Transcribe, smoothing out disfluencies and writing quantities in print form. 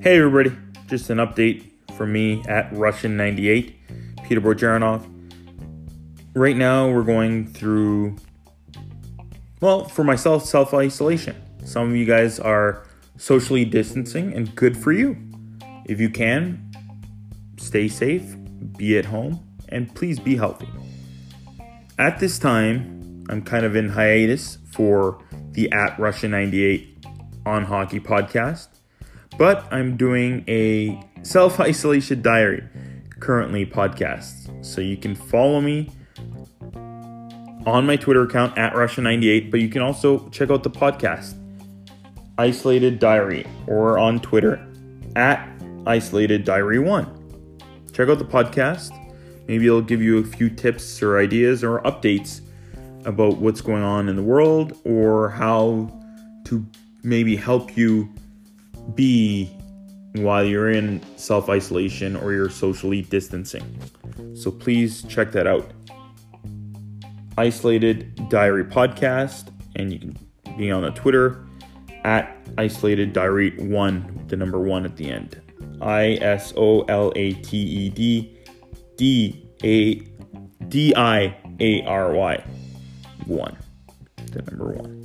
Hey everybody, just an update from me at Russian98, Peter Bojaranov. Right now we're going through, for myself, self-isolation. Some of you guys are socially distancing, and good for you. If you can, stay safe, be at home, and please be healthy. At this time, I'm kind of in hiatus for the at Russian98 on Hockey podcast, but I'm doing a self-isolation diary currently podcast. So you can follow me on my Twitter account at Russian98, but you can also check out the podcast, Isolated Diary, or on Twitter at Isolated Diary 1. Check out the podcast. Maybe it'll give you a few tips or ideas or updates about what's going on in the world, or how to maybe help you be while you're in self-isolation or you're socially distancing. So please check that out. Isolated Diary Podcast, and you can be on the Twitter at Isolated Diary 1, the number 1 at the end. ISOLATEDDIARY 1, the number 1.